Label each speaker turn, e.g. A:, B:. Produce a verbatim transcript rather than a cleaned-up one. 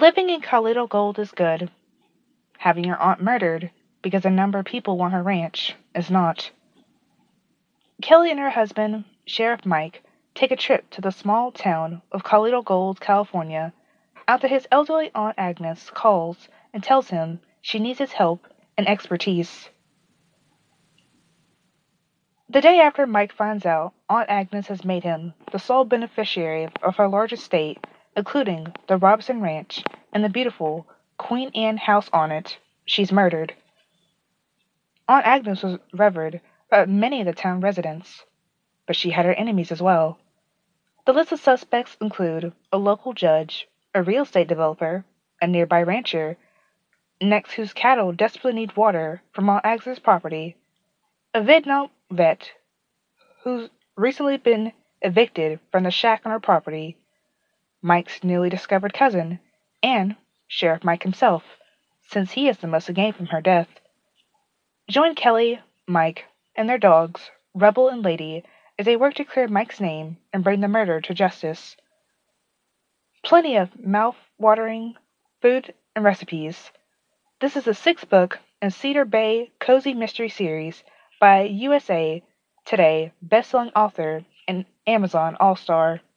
A: Living in Carlito Gold is good. Having your aunt murdered because a number of people want her ranch is not. Kelly and her husband, Sheriff Mike, take a trip to the small town of Carlito Gold, California, after his elderly Aunt Agnes calls and tells him she needs his help and expertise. The day after Mike finds out Aunt Agnes has made him the sole beneficiary of her large estate, including the Robson Ranch and the beautiful Queen Anne house on it, she's murdered. Aunt Agnes was revered by many of the town residents, but she had her enemies as well. The list of suspects include a local judge, a real estate developer, a nearby rancher, next whose cattle desperately need water from Aunt Agnes's property, a Vietnam vet who's recently been evicted from the shack on her property, Mike's newly discovered cousin, and Sheriff Mike himself, since he has the most to gain from her death. Join Kelly, Mike, and their dogs, Rebel and Lady, as they work to clear Mike's name and bring the murderer to justice. Plenty of mouth-watering food and recipes. This is the sixth book in Cedar Bay Cozy Mystery Series by U S A Today best-selling author and Amazon All-Star